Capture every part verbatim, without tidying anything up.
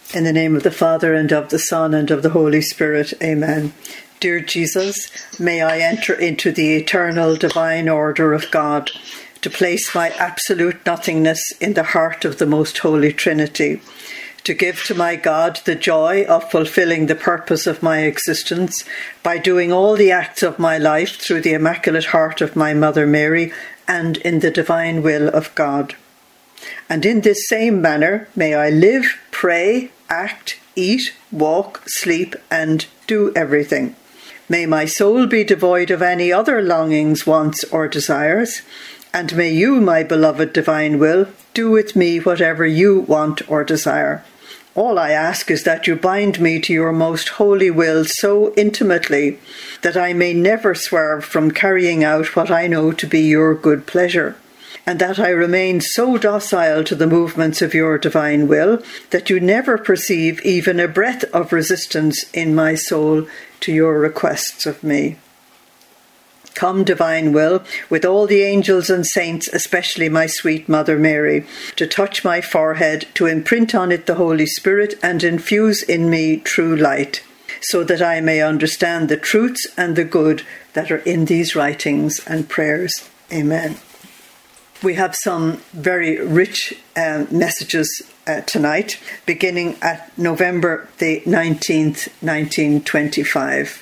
In the name of the Father, and of the Son, and of the Holy Spirit. Amen. Dear Jesus, may I enter into the eternal divine order of God, to place my absolute nothingness in the heart of the Most Holy Trinity, to give to my God the joy of fulfilling the purpose of my existence by doing all the acts of my life through the Immaculate Heart of my Mother Mary and in the divine will of God. And in this same manner may I live, pray, act, eat, walk, sleep, and do everything. May my soul be devoid of any other longings, wants, or desires, and may you, my beloved divine will, do with me whatever you want or desire. All I ask is that you bind me to your most holy will so intimately that I may never swerve from carrying out what I know to be your good pleasure, and that I remain so docile to the movements of your divine will that you never perceive even a breath of resistance in my soul to your requests of me. Come, divine will, with all the angels and saints, especially my sweet Mother Mary, to touch my forehead, to imprint on it the Holy Spirit, and infuse in me true light, so that I may understand the truths and the good that are in these writings and prayers. Amen. We have some very rich uh, messages uh, tonight, beginning at November the nineteenth, nineteen twenty-five.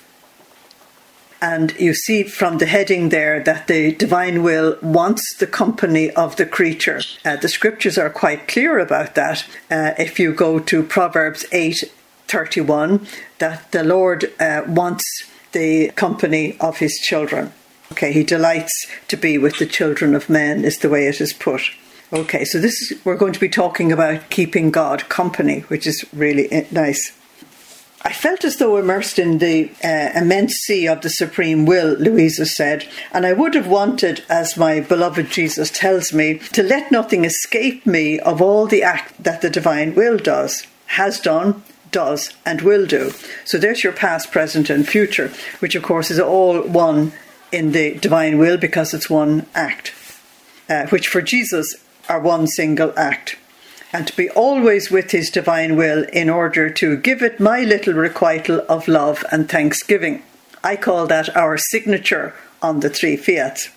And you see from the heading there that the divine will wants the company of the creature. Uh, the scriptures are quite clear about that. Uh, if you go to Proverbs eight thirty-one, that the Lord uh, wants the company of his children. Okay, he delights to be with the children of men, is the way it is put. Okay, so this is, we're going to be talking about keeping God company, which is really nice. I felt as though immersed in the uh, immense sea of the supreme will, Louisa said, and I would have wanted, as my beloved Jesus tells me, to let nothing escape me of all the act that the divine will does, has done, does, and will do. So there's your past, present, and future, which of course is all one in the divine will because it's one act, uh, which for Jesus are one single act. And to be always with his divine will in order to give it my little requital of love and thanksgiving. I call that our signature on the three fiats.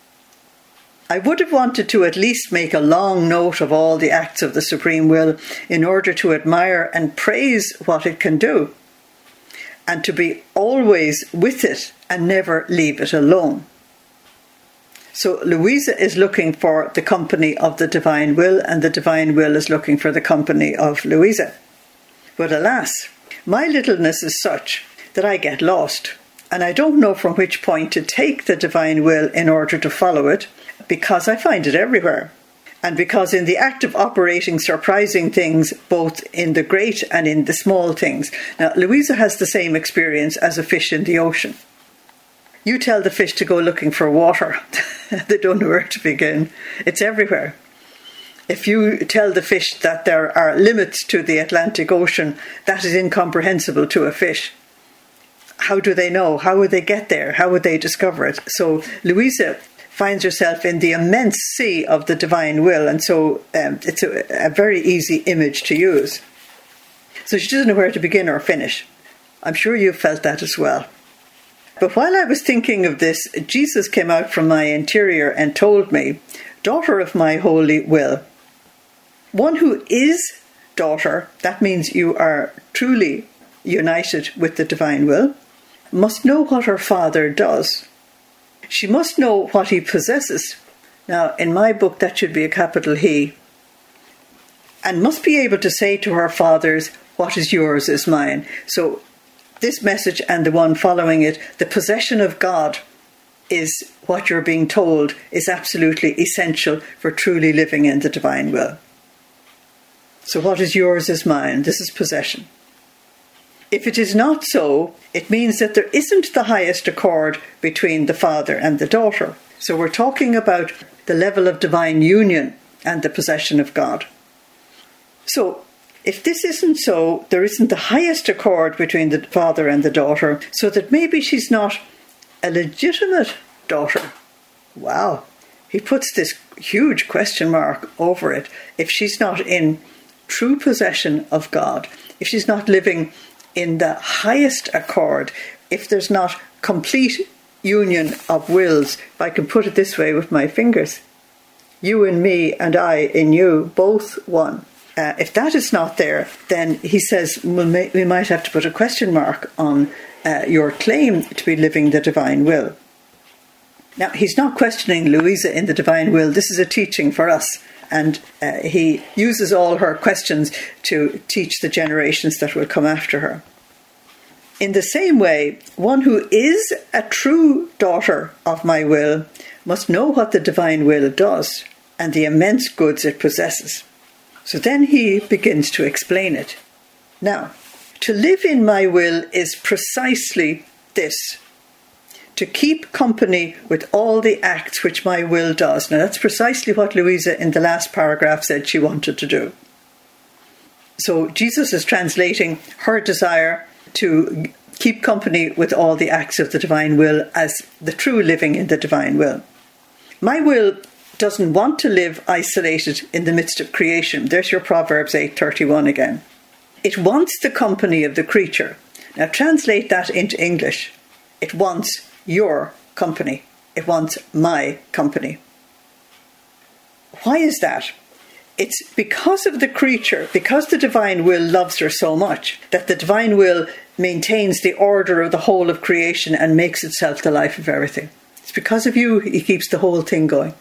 I would have wanted to at least make a long note of all the acts of the supreme will in order to admire and praise what it can do, and to be always with it and never leave it alone. So Louisa is looking for the company of the divine will, and the divine will is looking for the company of Louisa. But alas, my littleness is such that I get lost, and I don't know from which point to take the divine will in order to follow it, because I find it everywhere. And because in the act of operating surprising things, both in the great and in the small things. Now, Louisa has the same experience as a fish in the ocean. You tell the fish to go looking for water. They don't know where to begin. It's everywhere. If you tell the fish that there are limits to the Atlantic Ocean, that is incomprehensible to a fish. How do they know? How would they get there? How would they discover it? So Louisa finds herself in the immense sea of the divine will, and so um, it's a, a very easy image to use. So she doesn't know where to begin or finish. I'm sure you've felt that as well. But while I was thinking of this, Jesus came out from my interior and told me, "Daughter of my holy will." One who is daughter, that means you are truly united with the divine will, must know what her father does. She must know what he possesses. Now, in my book, that should be a capital He. And must be able to say to her fathers, "What is yours is mine." So this message and the one following it, the possession of God is what you're being told is absolutely essential for truly living in the divine will. So what is yours is mine. This is possession. If it is not so, it means that there isn't the highest accord between the father and the daughter. So we're talking about the level of divine union and the possession of God. So if this isn't so, there isn't the highest accord between the father and the daughter, so that maybe she's not a legitimate daughter. Wow. He puts this huge question mark over it. If she's not in true possession of God, if she's not living in the highest accord, if there's not complete union of wills, if I can put it this way with my fingers, you in me and I in you, both one. Uh, if that is not there, then he says we, may, we might have to put a question mark on uh, your claim to be living the divine will. Now, he's not questioning Louisa in the divine will. This is a teaching for us. And uh, he uses all her questions to teach the generations that will come after her. In the same way, one who is a true daughter of my will must know what the divine will does and the immense goods it possesses. So then he begins to explain it. Now, to live in my will is precisely this: to keep company with all the acts which my will does. Now, that's precisely what Louisa in the last paragraph said she wanted to do. So Jesus is translating her desire to keep company with all the acts of the divine will as the true living in the divine will. My will doesn't want to live isolated in the midst of creation. There's your Proverbs eight thirty-one again. It wants the company of the creature. Now translate that into English. It wants your company. It wants my company. Why is that? It's because of the creature, because the divine will loves her so much, that the divine will maintains the order of the whole of creation and makes itself the life of everything. It's because of you he keeps the whole thing going.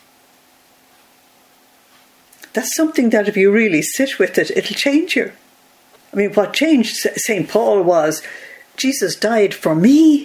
That's something that if you really sit with it, it'll change you. I mean, what changed Saint Paul was, Jesus died for me.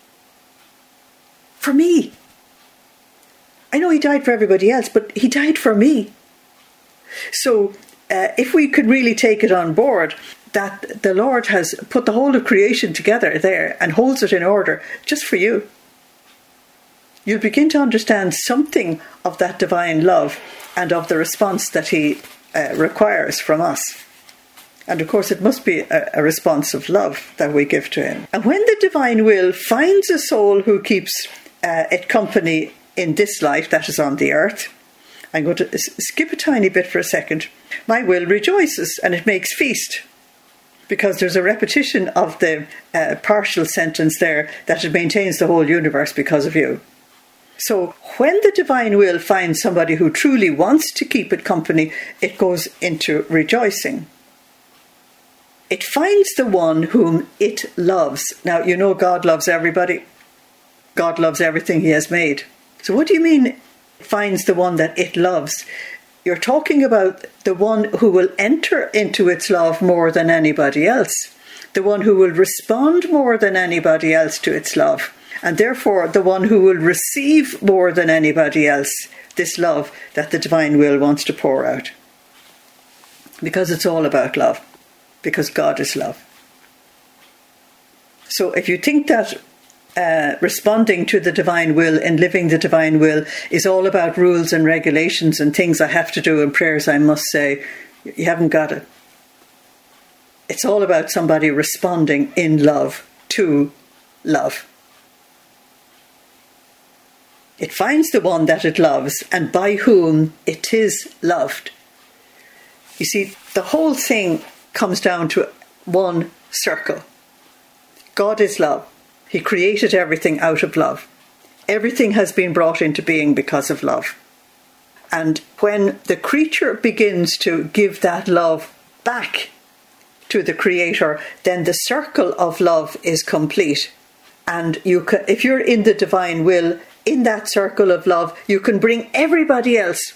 For me. I know he died for everybody else, but he died for me. So uh, if we could really take it on board that the Lord has put the whole of creation together there and holds it in order just for you, you'll begin to understand something of that divine love and of the response that he uh, requires from us. And of course it must be a, a response of love that we give to him. And when the divine will finds a soul who keeps uh, it company in this life, that is on the earth, I'm going to skip a tiny bit for a second. My will rejoices and it makes feast, because there's a repetition of the uh, partial sentence there that it maintains the whole universe because of you. So when the divine will finds somebody who truly wants to keep it company, it goes into rejoicing. It finds the one whom it loves. Now, you know God loves everybody. God loves everything he has made. So what do you mean finds the one that it loves? You're talking about the one who will enter into its love more than anybody else. The one who will respond more than anybody else to its love. And therefore the one who will receive more than anybody else this love that the divine will wants to pour out. Because it's all about love. Because God is love. So if you think that uh, responding to the divine will and living the divine will is all about rules and regulations and things I have to do and prayers I must say, you haven't got it. It's all about somebody responding in love to love. It finds the one that it loves and by whom it is loved. You see, the whole thing comes down to one circle. God is love. He created everything out of love. Everything has been brought into being because of love. And when the creature begins to give that love back to the Creator, then the circle of love is complete. And you can, if you're in the divine will, in that circle of love, you can bring everybody else.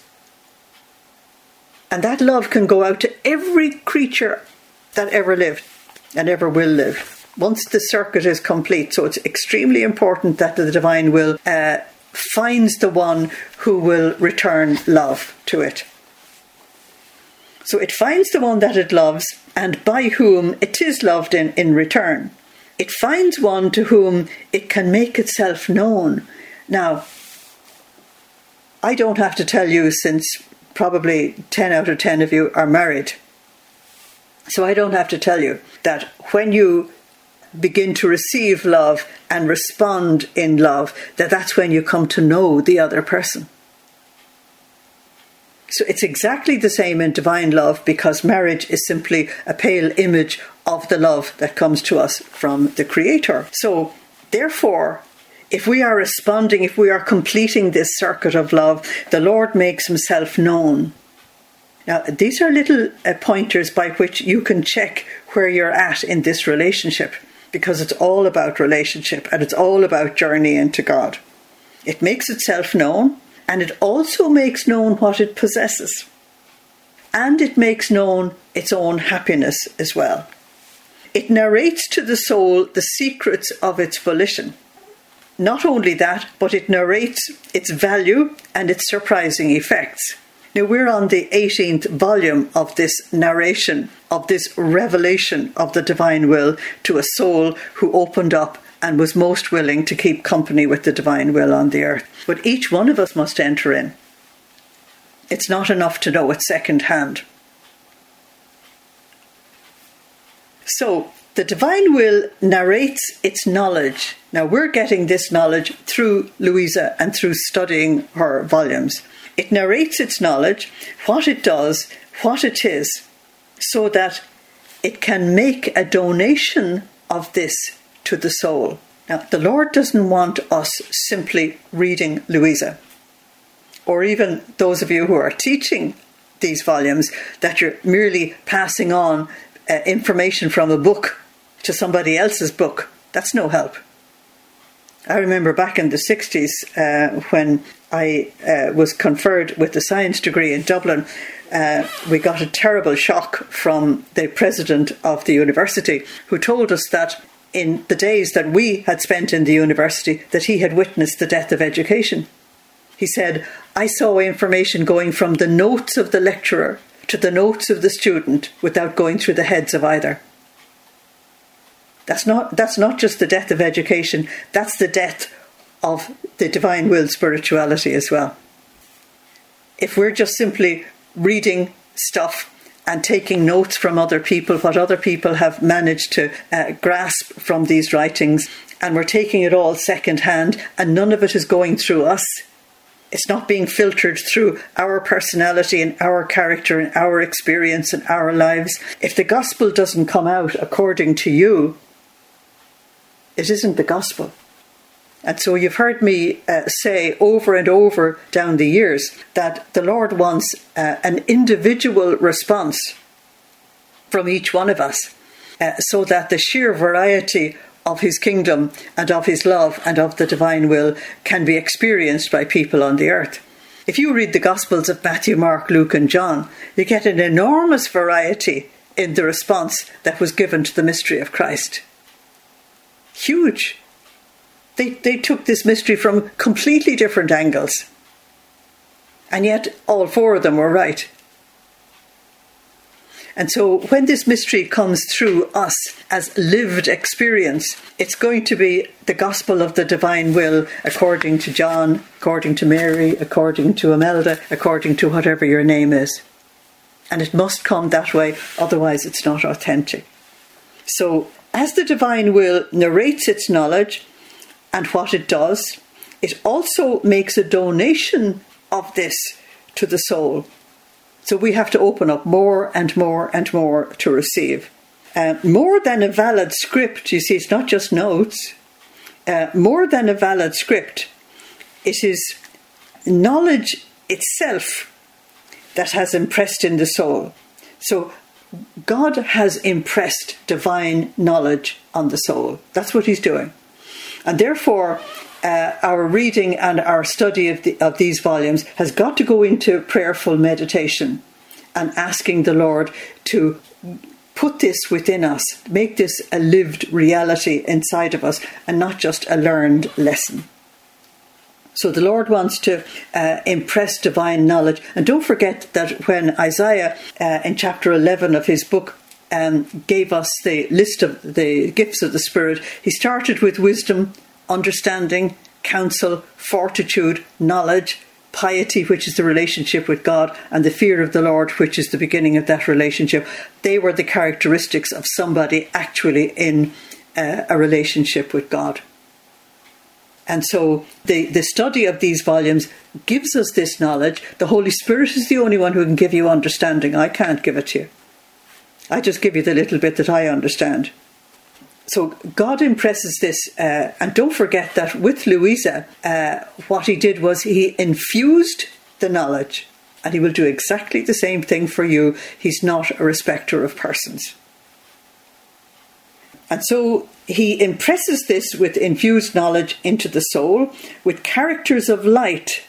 And that love can go out to every creature that ever lived and ever will live. Once the circuit is complete. So it's extremely important that the divine will uh, finds the one who will return love to it. So it finds the one that it loves and by whom it is loved in, in return. It finds one to whom it can make itself known. Now, I don't have to tell you, since probably ten out of ten of you are married. So I don't have to tell you that when you begin to receive love and respond in love, that that's when you come to know the other person. So it's exactly the same in divine love, because marriage is simply a pale image of the love that comes to us from the Creator. So therefore, if we are responding, if we are completing this circuit of love, the Lord makes himself known. Now, these are little uh, pointers by which you can check where you're at in this relationship, because it's all about relationship and it's all about journey into God. It makes itself known, and it also makes known what it possesses. And it makes known its own happiness as well. It narrates to the soul the secrets of its volition. Not only that, but it narrates its value and its surprising effects. Now, we're on the eighteenth volume of this narration, of this revelation of the divine will to a soul who opened up and was most willing to keep company with the divine will on the earth. But each one of us must enter in. It's not enough to know it second hand. So, the divine will narrates its knowledge. Now, we're getting this knowledge through Louisa and through studying her volumes. It narrates its knowledge, what it does, what it is, so that it can make a donation of this to the soul. Now, the Lord doesn't want us simply reading Louisa, or even those of you who are teaching these volumes, that you're merely passing on uh, information from a book to somebody else's book. That's no help. I remember back in the sixties uh, when I uh, was conferred with the science degree in Dublin, uh, we got a terrible shock from the president of the university, who told us that in the days that we had spent in the university, that he had witnessed the death of education. He said, I saw information going from the notes of the lecturer to the notes of the student without going through the heads of either. That's not, that's not just the death of education, that's the death of the divine will spirituality as well. If we're just simply reading stuff and taking notes from other people, what other people have managed to uh, grasp from these writings, and we're taking it all second hand, and none of it is going through us, it's not being filtered through our personality and our character and our experience and our lives. If the gospel doesn't come out according to you, it isn't the gospel. And so you've heard me uh, say over and over down the years that the Lord wants uh, an individual response from each one of us, uh, so that the sheer variety of his kingdom and of his love and of the divine will can be experienced by people on the earth. If you read the Gospels of Matthew, Mark, Luke and John, you get an enormous variety in the response that was given to the mystery of Christ. Huge. They, they took this mystery from completely different angles. And yet all four of them were right. And so when this mystery comes through us as lived experience, it's going to be the gospel of the divine will according to John, according to Mary, according to Imelda, according to whatever your name is. And it must come that way, otherwise it's not authentic. So as the divine will narrates its knowledge and what it does, it also makes a donation of this to the soul. So we have to open up more and more and more to receive. Uh, more than a valid script, you see, it's not just notes. Uh, more than a valid script, it is knowledge itself that has impressed in the soul. So God has impressed divine knowledge on the soul. That's what he's doing. And therefore, uh, our reading and our study of, the, of these volumes has got to go into prayerful meditation and asking the Lord to put this within us, make this a lived reality inside of us and not just a learned lesson. So the Lord wants to uh, impress divine knowledge. And don't forget that when Isaiah, uh, in chapter eleven of his book, um, gave us the list of the gifts of the Spirit, he started with wisdom, understanding, counsel, fortitude, knowledge, piety, which is the relationship with God, and the fear of the Lord, which is the beginning of that relationship. They were the characteristics of somebody actually in uh, a relationship with God. And so the, the study of these volumes gives us this knowledge. The Holy Spirit is the only one who can give you understanding. I can't give it to you. I just give you the little bit that I understand. So God impresses this, uh, and don't forget that with Louisa, uh, what he did was he infused the knowledge, and he will do exactly the same thing for you. He's not a respecter of persons. And so he impresses this with infused knowledge into the soul, with characters of light,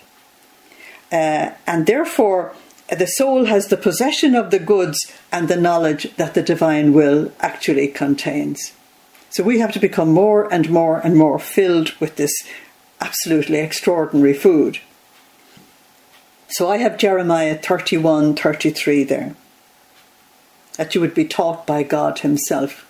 uh, and therefore the soul has the possession of the goods and the knowledge that the divine will actually contains. So we have to become more and more and more filled with this absolutely extraordinary food. So I have Jeremiah thirty-one thirty-three there, that you would be taught by God himself.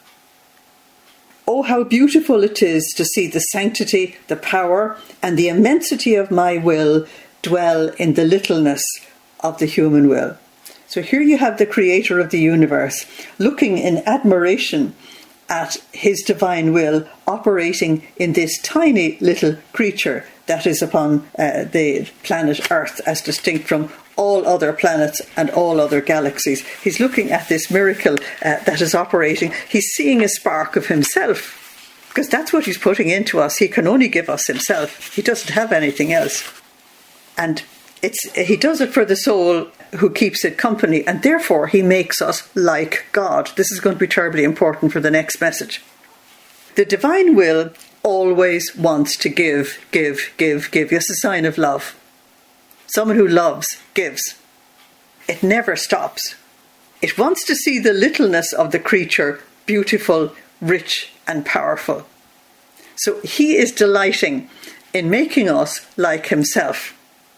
Oh, how beautiful it is to see the sanctity, the power, and the immensity of my will dwell in the littleness of the human will. So here you have the creator of the universe looking in admiration at his divine will operating in this tiny little creature that is upon uh, the planet Earth, as distinct from all other planets and all other galaxies. He's looking at this miracle uh, that is operating. He's seeing a spark of himself, because that's what he's putting into us. He can only give us himself. He doesn't have anything else. And it's he does it for the soul who keeps it company, and therefore he makes us like God. This is going to be terribly important for the next message. The divine will always wants to give, give, give, give. It's a sign of love. Someone who loves gives. It never stops. It wants to see the littleness of the creature beautiful, rich, and powerful. So he is delighting in making us like himself.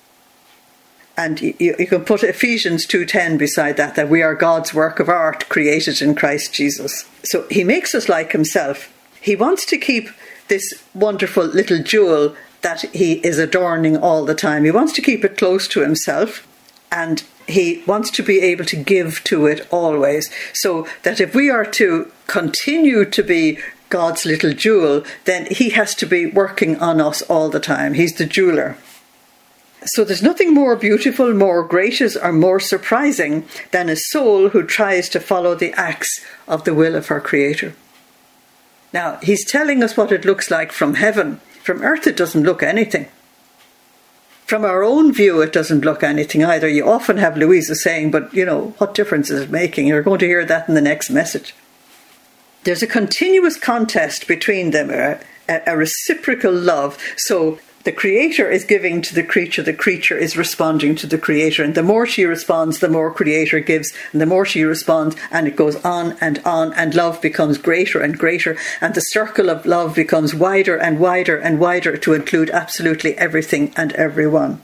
And you, you can put Ephesians two ten beside that, that we are God's work of art created in Christ Jesus. So he makes us like himself. He wants to keep this wonderful little jewel that he is adorning all the time. He wants to keep it close to himself, and he wants to be able to give to it always. So that if we are to continue to be God's little jewel, then he has to be working on us all the time. He's the jeweler. So there's nothing more beautiful, more gracious, or more surprising than a soul who tries to follow the acts of the will of her Creator. Now, he's telling us what it looks like from heaven. From earth it doesn't look anything. From our own view it doesn't look anything either. You often have Louisa saying, but you know, what difference is it making? You're going to hear that in the next message. There's a continuous contest between them, a, a reciprocal love. So the Creator is giving to the creature, the creature is responding to the Creator. And the more she responds, the more Creator gives. And the more she responds, and it goes on and on, and love becomes greater and greater. And the circle of love becomes wider and wider and wider to include absolutely everything and everyone.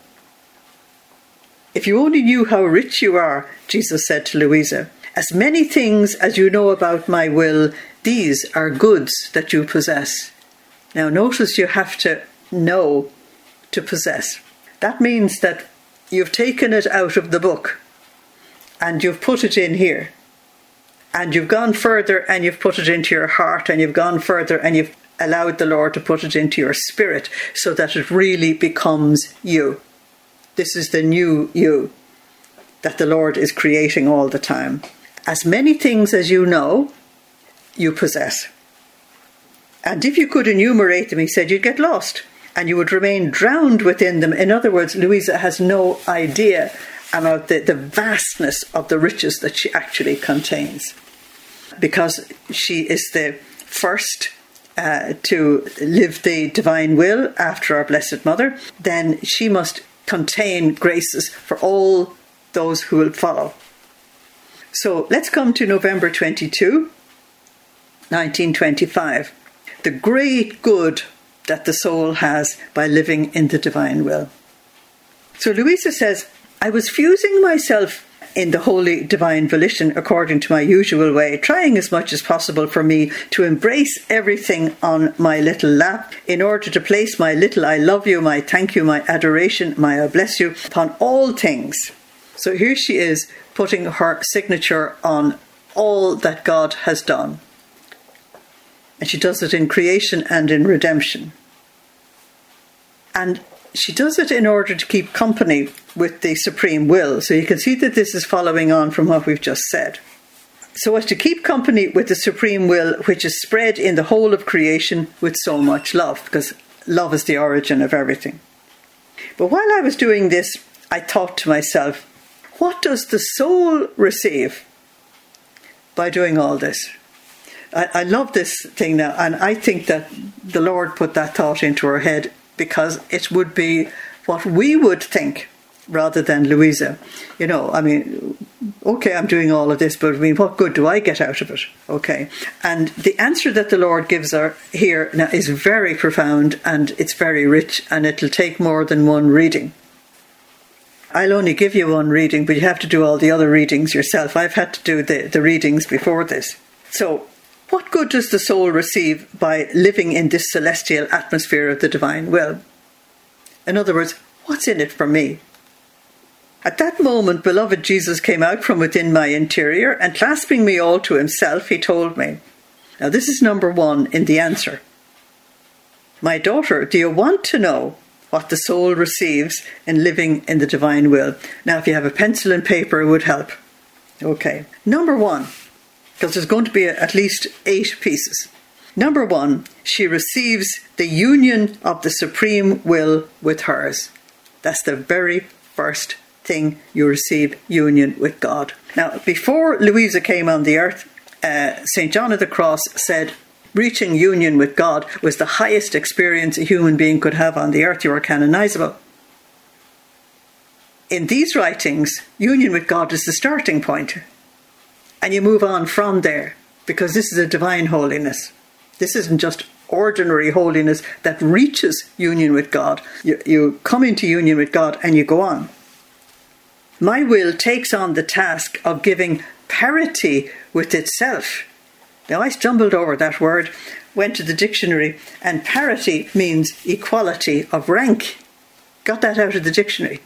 If you only knew how rich you are, Jesus said to Louisa, as many things as you know about my will, these are goods that you possess. Now notice you have to know to possess. That means that you've taken it out of the book and you've put it in here, and you've gone further and you've put it into your heart, and you've gone further and you've allowed the Lord to put it into your spirit so that it really becomes you. This is the new you that the Lord is creating all the time. As many things as you know, you possess. And if you could enumerate them, he said, you'd get lost and you would remain drowned within them. In other words, Louisa has no idea about the, the vastness of the riches that she actually contains. Because she is the first uh, to live the divine will after our Blessed Mother, then she must contain graces for all those who will follow. So let's come to November twenty-second, nineteen twenty-five. The great good that the soul has by living in the divine will. So Louisa says, I was fusing myself in the holy divine volition according to my usual way, trying as much as possible for me to embrace everything on my little lap in order to place my little I love you, my thank you, my adoration, my I bless you upon all things. So here she is putting her signature on all that God has done. And she does it in creation and in redemption. And she does it in order to keep company with the supreme will. So you can see that this is following on from what we've just said. So as to keep company with the supreme will, which is spread in the whole of creation with so much love, because love is the origin of everything. But while I was doing this, I thought to myself, what does the soul receive by doing all this? I, I love this thing now, and I think that the Lord put that thought into her head because it would be what we would think rather than Louisa. You know, I mean, okay, I'm doing all of this, but I mean, what good do I get out of it? Okay. And the answer that the Lord gives her here now is very profound, and it's very rich, and it'll take more than one reading. I'll only give you one reading, but you have to do all the other readings yourself. I've had to do the, the readings before this. So, what good does the soul receive by living in this celestial atmosphere of the divine will? In other words, what's in it for me? At that moment, beloved Jesus came out from within my interior, and clasping me all to himself, he told me. Now this is number one in the answer. My daughter, do you want to know what the soul receives in living in the divine will? Now, if you have a pencil and paper, it would help. Okay. Number one, because there's going to be at least eight pieces. Number one, she receives the union of the supreme will with hers. That's the very first thing you receive, union with God. Now, before Louisa came on the earth, uh, Saint John of the Cross said, reaching union with God was the highest experience a human being could have on the earth. You are canonizable. In these writings, union with God is the starting point. And you move on from there, because this is a divine holiness. This isn't just ordinary holiness that reaches union with God. You, you come into union with God and you go on. My will takes on the task of giving parity with itself. Now, I stumbled over that word, went to the dictionary, and parity means equality of rank. Got that out of the dictionary.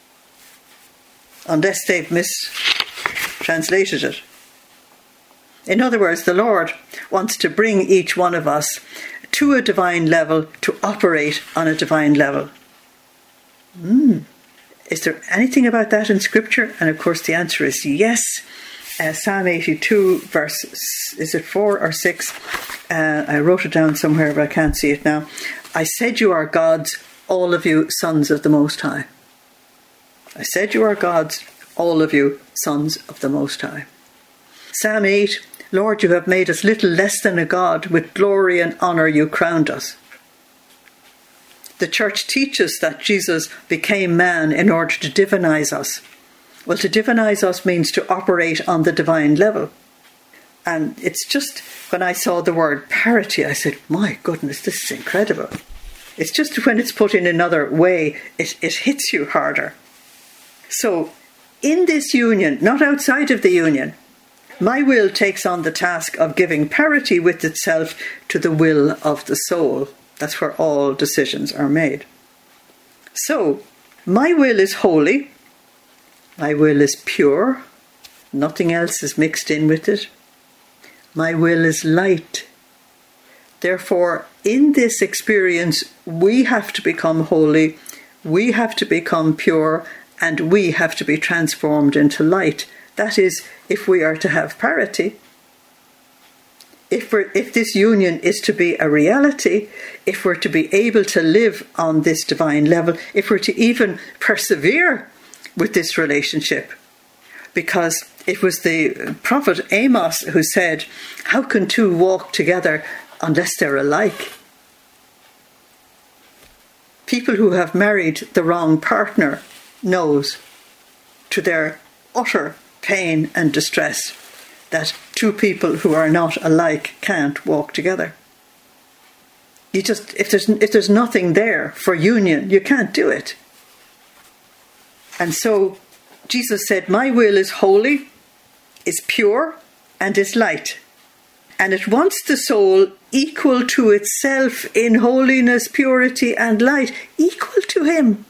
Unless they've mistranslated it. In other words, the Lord wants to bring each one of us to a divine level, to operate on a divine level. Hmm. Is there anything about that in Scripture? And of course the answer is yes. Uh, Psalm eighty-two, verse, is it four or six? Uh, I wrote it down somewhere, but I can't see it now. I said you are gods, all of you sons of the Most High. I said you are gods, all of you sons of the Most High. Psalm eight, Lord, you have made us little less than a god. With glory and honour you crowned us. The Church teaches that Jesus became man in order to divinize us. Well, to divinize us means to operate on the divine level. And it's just, when I saw the word parity, I said, my goodness, this is incredible. It's just when it's put in another way, it, it hits you harder. So, in this union, not outside of the union, my will takes on the task of giving parity with itself to the will of the soul. That's where all decisions are made. So, my will is holy. My will is pure. Nothing else is mixed in with it. My will is light. Therefore, in this experience, we have to become holy, we have to become pure, and we have to be transformed into light. That is, if we are to have parity. If, we're, if this union is to be a reality, if we're to be able to live on this divine level, if we're to even persevere with this relationship. Because it was the prophet Amos who said, how can two walk together unless they're alike? People who have married the wrong partner knows, to their utter pain and distress, that two people who are not alike can't walk together. You just, if there's, if there's nothing there for union, you can't do it. And so Jesus said, my will is holy, is pure, and is light. And it wants the soul equal to itself in holiness, purity, and light, equal to him.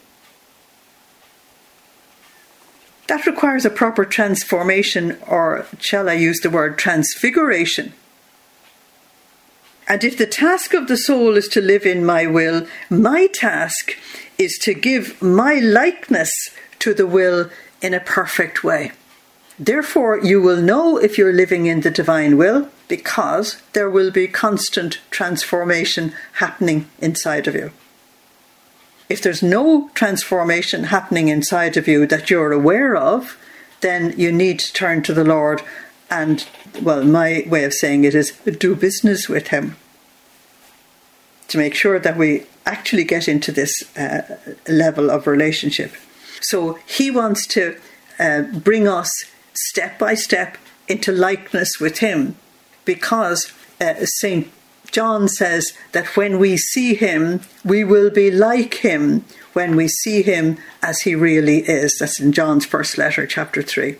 That requires a proper transformation, or shall I use the word transfiguration? And if the task of the soul is to live in my will, my task is to give my likeness to the will in a perfect way. Therefore, you will know if you're living in the divine will, because there will be constant transformation happening inside of you. If there's no transformation happening inside of you that you're aware of, then you need to turn to the Lord and, well, my way of saying it is do business with him to make sure that we actually get into this uh, level of relationship. So he wants to uh, bring us step by step into likeness with him, because uh, Saint John says that when we see him, we will be like him when we see him as he really is. That's in John's first letter, chapter three.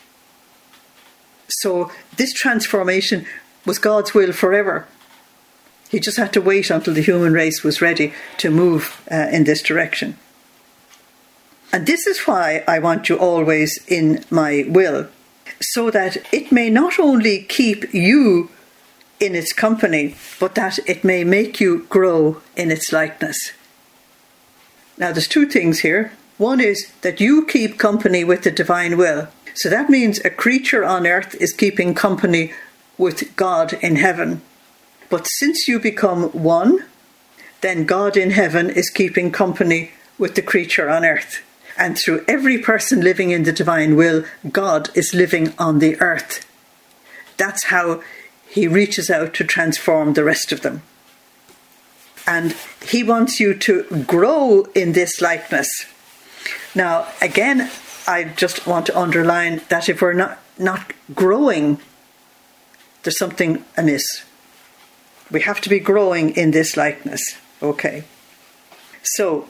So this transformation was God's will forever. He just had to wait until the human race was ready to move uh, in this direction. And this is why I want you always in my will, so that it may not only keep you in its company, but that it may make you grow in its likeness. Now there's two things here. One is that you keep company with the divine will. So that means a creature on earth is keeping company with God in heaven. But since you become one, then God in heaven is keeping company with the creature on earth. And through every person living in the divine will, God is living on the earth. That's how he reaches out to transform the rest of them. And he wants you to grow in this likeness. Now, again, I just want to underline that if we're not, not growing, there's something amiss. We have to be growing in this likeness. Okay. So,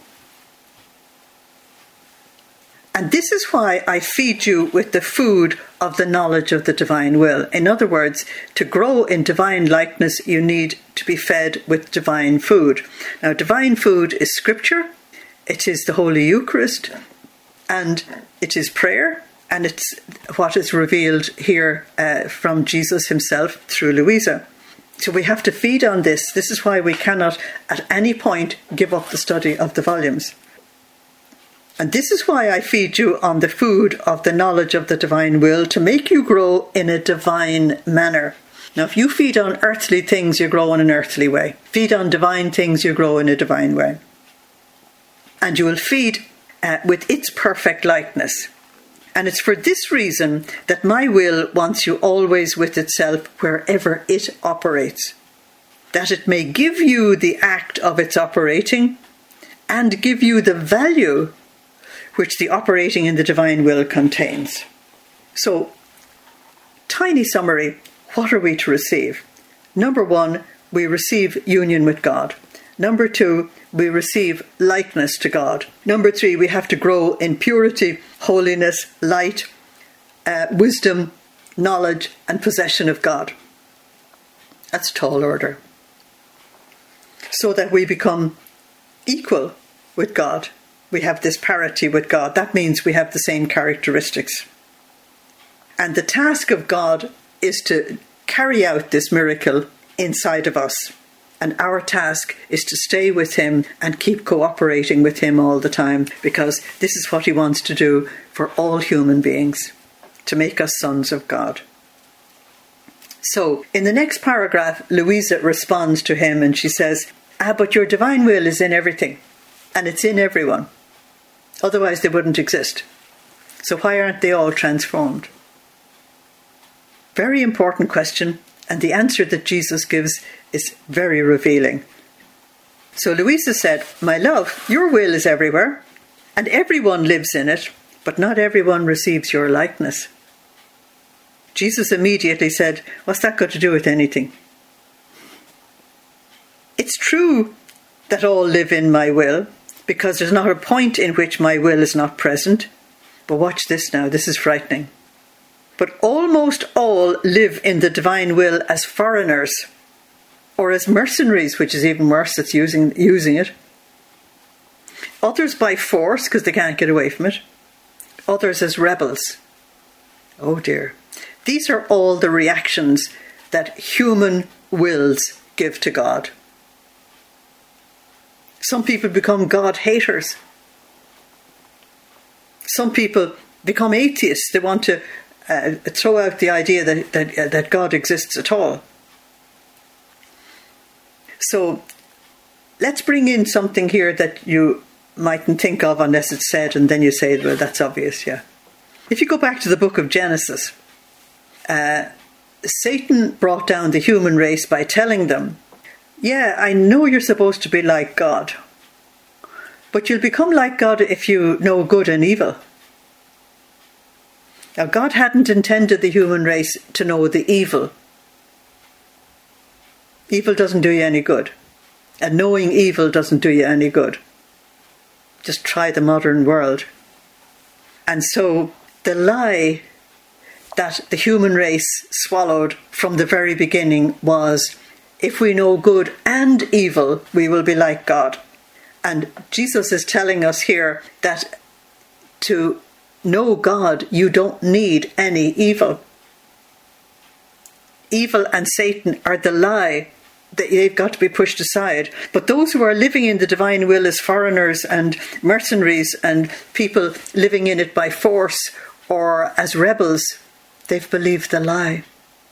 and this is why I feed you with the food of the knowledge of the divine will. In other words, to grow in divine likeness, you need to be fed with divine food. Now, divine food is scripture, it is the Holy Eucharist, and it is prayer, and it's what is revealed here uh, from Jesus himself through Louisa. So we have to feed on this. This is why we cannot at any point give up the study of the volumes. And this is why I feed you on the food of the knowledge of the divine will, to make you grow in a divine manner. Now, if you feed on earthly things, you grow in an earthly way. Feed on divine things, you grow in a divine way. And you will feed uh, with its perfect likeness. And it's for this reason that my will wants you always with itself wherever it operates, that it may give you the act of its operating and give you the value which the operating in the divine will contains. So, tiny summary, what are we to receive? Number one, we receive union with God. Number two, we receive likeness to God. Number three, we have to grow in purity, holiness, light, uh, wisdom, knowledge, and possession of God. That's a tall order. So that we become equal with God. We have this parity with God. That means we have the same characteristics. And the task of God is to carry out this miracle inside of us. And our task is to stay with him and keep cooperating with him all the time, because this is what he wants to do for all human beings, to make us sons of God. So, in the next paragraph, Louisa responds to him and she says, ah, but your divine will is in everything, and it's in everyone. Otherwise they wouldn't exist. So why aren't they all transformed? Very important question, and the answer that Jesus gives is very revealing. So Louisa said, my love, your will is everywhere, and everyone lives in it, but not everyone receives your likeness. Jesus immediately said, what's that got to do with anything? It's true that all live in my will, because there's not a point in which my will is not present. But watch this now, this is frightening. But almost all live in the divine will as foreigners, or as mercenaries, which is even worse, that's using, using it. Others by force, because they can't get away from it. Others as rebels. Oh dear. These are all the reactions that human wills give to God. Some people become God haters. Some people become atheists. They want to uh, throw out the idea that, that, uh, that God exists at all. So let's bring in something here that you mightn't think of unless it's said, and then you say, well, that's obvious, yeah. If you go back to the book of Genesis, uh, Satan brought down the human race by telling them, yeah, I know you're supposed to be like God, but you'll become like God if you know good and evil. Now, God hadn't intended the human race to know the evil. Evil doesn't do you any good. And knowing evil doesn't do you any good. Just try the modern world. And so the lie that the human race swallowed from the very beginning was, if we know good and evil, we will be like God. And Jesus is telling us here that to know God, you don't need any evil. Evil and Satan are the lie that they've got to be pushed aside. But those who are living in the divine will as foreigners and mercenaries and people living in it by force or as rebels, they've believed the lie.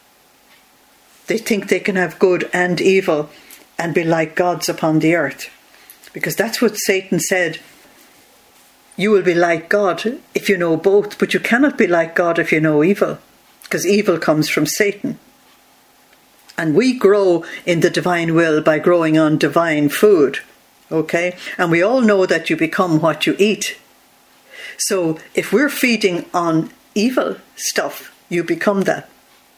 They think they can have good and evil and be like gods upon the earth. Because that's what Satan said. You will be like God if you know both, but you cannot be like God if you know evil. Because evil comes from Satan. And we grow in the divine will by growing on divine food. Okay? And we all know that you become what you eat. So if we're feeding on evil stuff, you become that.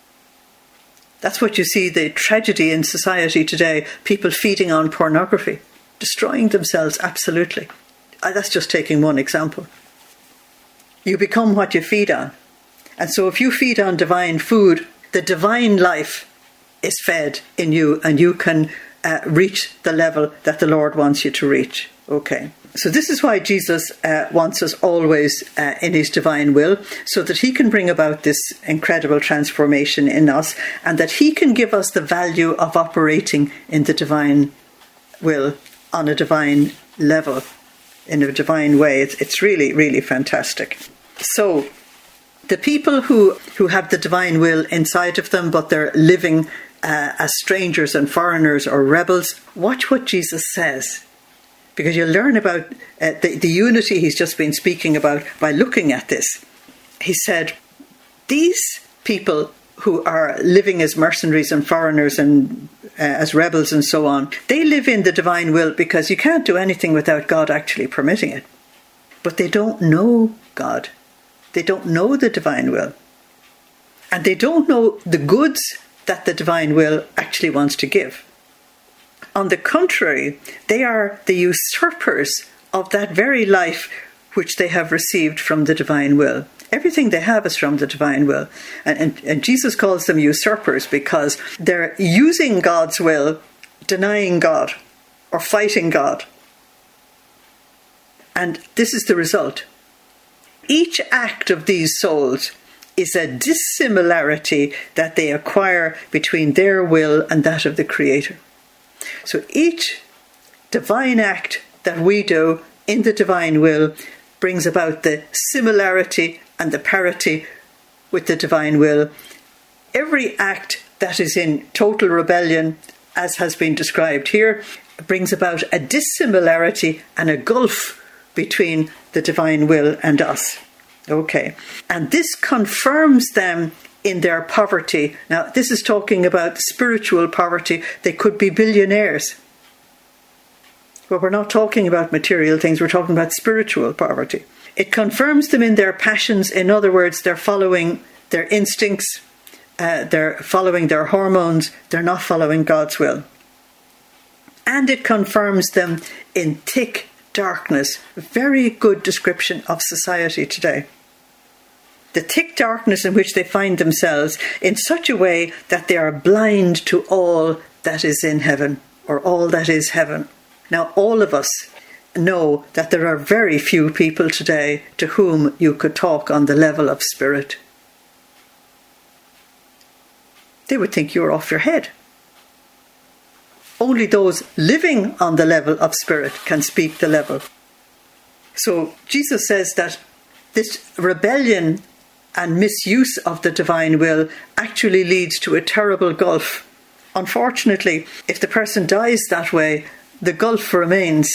That's what you see, the tragedy in society today. People feeding on pornography. Destroying themselves, absolutely. That's just taking one example. You become what you feed on. And so if you feed on divine food, the divine life is fed in you, and you can uh, reach the level that the Lord wants you to reach. Okay. So this is why Jesus uh, wants us always uh, in his divine will, so that he can bring about this incredible transformation in us, and that he can give us the value of operating in the divine will on a divine level, in a divine way. It's, it's really, really fantastic. So the people who, who have the divine will inside of them, but they're living uh, as strangers and foreigners or rebels, watch what Jesus says. Because you'll learn about uh, the, the unity he's just been speaking about by looking at this. He said, these people who are living as mercenaries and foreigners and uh, as rebels and so on, they live in the divine will because you can't do anything without God actually permitting it. But they don't know God. They don't know the divine will. And they don't know the goods that the divine will actually wants to give. On the contrary, they are the usurpers of that very life which they have received from the divine will. Everything they have is from the divine will. And, and, and Jesus calls them usurpers because they're using God's will, denying God, or fighting God. And this is the result. Each act of these souls is a dissimilarity that they acquire between their will and that of the Creator. So each divine act that we do in the divine will brings about the similarity and the parity with the divine will. Every act that is in total rebellion, as has been described here, brings about a dissimilarity and a gulf between the divine will and us. Okay. And this confirms them in their poverty. Now, this is talking about spiritual poverty. They could be billionaires. But we're not talking about material things. We're talking about spiritual poverty. It confirms them in their passions. In other words, they're following their instincts. Uh, they're following their hormones. They're not following God's will. And it confirms them in thick darkness. A very good description of society today. The thick darkness in which they find themselves, in such a way that they are blind to all that is in heaven, or all that is heaven. Now, all of us know that there are very few people today to whom you could talk on the level of spirit. They would think you're off your head. Only those living on the level of spirit can speak the level. So Jesus says that this rebellion and misuse of the divine will actually leads to a terrible gulf. Unfortunately, if the person dies that way, the gulf remains.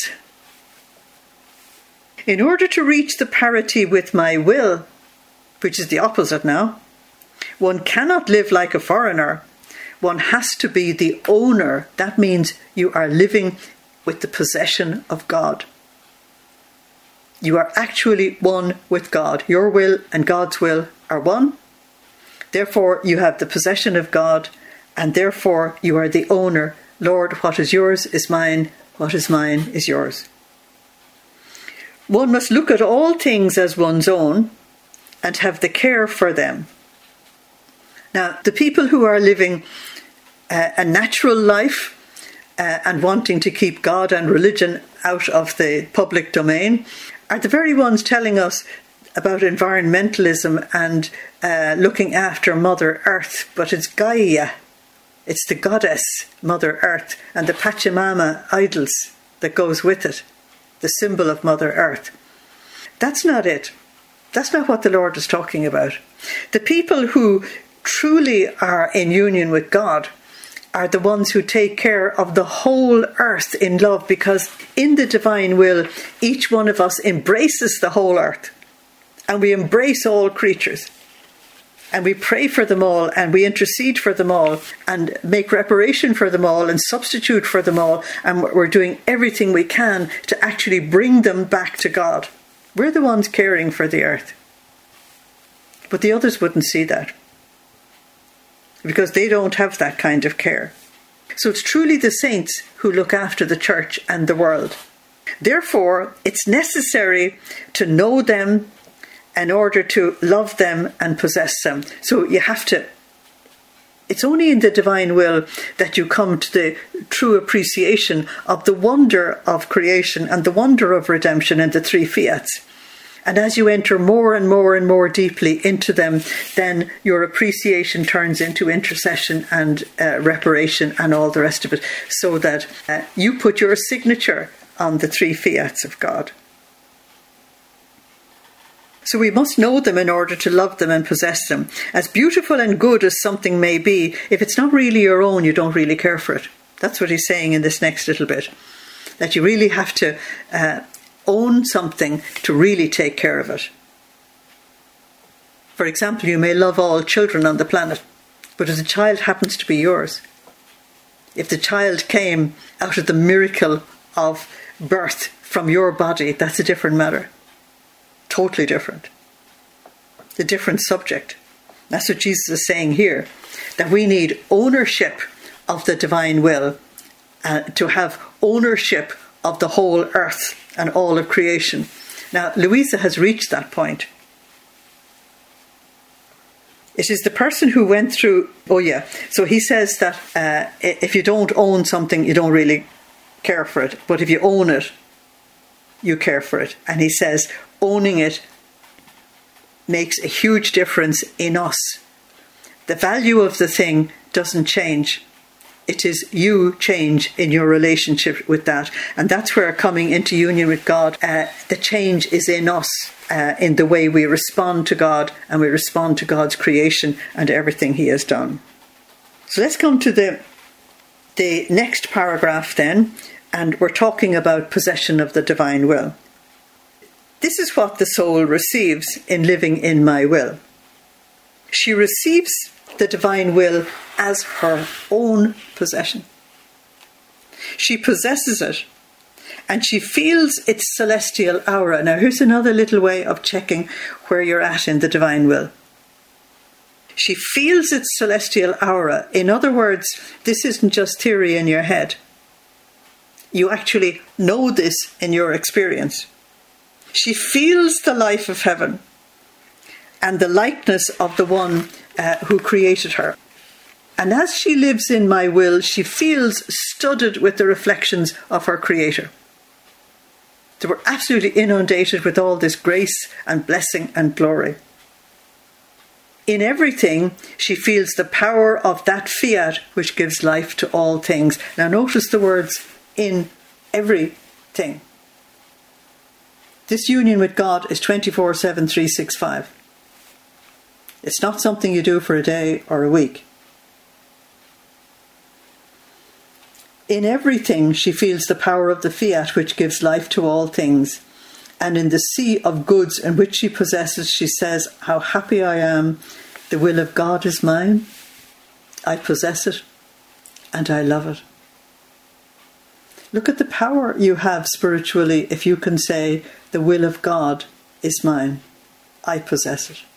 In order to reach the parity with my will, which is the opposite now, one cannot live like a foreigner. One has to be the owner. That means you are living with the possession of God. You are actually one with God. Your will and God's will are one. Therefore, you have the possession of God, and therefore you are the owner. Lord, what is yours is mine. What is mine is yours. One must look at all things as one's own and have the care for them. Now, the people who are living uh, a natural life uh, and wanting to keep God and religion out of the public domain are the very ones telling us about environmentalism and uh, looking after Mother Earth. But it's Gaia, it's the goddess Mother Earth, and the Pachamama idols that goes with it, the symbol of Mother Earth. That's not it. That's not what the Lord is talking about. The people who truly are in union with God are the ones who take care of the whole earth in love, because in the divine will, each one of us embraces the whole earth, and we embrace all creatures, and we pray for them all, and we intercede for them all, and make reparation for them all, and substitute for them all, and we're doing everything we can to actually bring them back to God. We're the ones caring for the earth. But the others wouldn't see that, because they don't have that kind of care. So it's truly the saints who look after the church and the world. Therefore, it's necessary to know them in order to love them and possess them. So you have to, it's only in the divine will that you come to the true appreciation of the wonder of creation and the wonder of redemption and the three fiats. And as you enter more and more and more deeply into them, then your appreciation turns into intercession and uh, reparation and all the rest of it, so that uh, you put your signature on the three fiats of God. So we must know them in order to love them and possess them. As beautiful and good as something may be, if it's not really your own, you don't really care for it. That's what he's saying in this next little bit. That you really have to uh, own something to really take care of it. For example, you may love all children on the planet, but if the child happens to be yours, if the child came out of the miracle of birth from your body, that's a different matter. Totally different. The different subject. That's what Jesus is saying here, that we need ownership of the divine will, uh, to have ownership of the whole earth and all of creation. Now, Louisa has reached that point. It is the person who went through, oh yeah, so he says that uh, if you don't own something, you don't really care for it. But if you own it, you care for it. And he says owning it makes a huge difference in us. The value of the thing doesn't change. It is you change in your relationship with that. And that's where coming into union with God, uh, the change is in us, uh, in the way we respond to God, and we respond to God's creation and everything he has done. So let's come to the, the next paragraph then, and we're talking about possession of the divine will. This is what the soul receives in living in my will. She receives the divine will as her own possession. She possesses it, and she feels its celestial aura. Now here's another little way of checking where you're at in the divine will. She feels its celestial aura. In other words, this isn't just theory in your head. You actually know this in your experience. She feels the life of heaven and the likeness of the one uh, who created her. And as she lives in my will, she feels studded with the reflections of her creator. So we're absolutely inundated with all this grace and blessing and glory. In everything, she feels the power of that fiat which gives life to all things. Now notice the words, in everything. This union with God is twenty-four seven, three sixty-five. It's not something you do for a day or a week. In everything, she feels the power of the fiat which gives life to all things. And in the sea of goods in which she possesses, she says, how happy I am. The will of God is mine. I possess it and I love it. Look at the power you have spiritually if you can say, the will of God is mine. I possess it.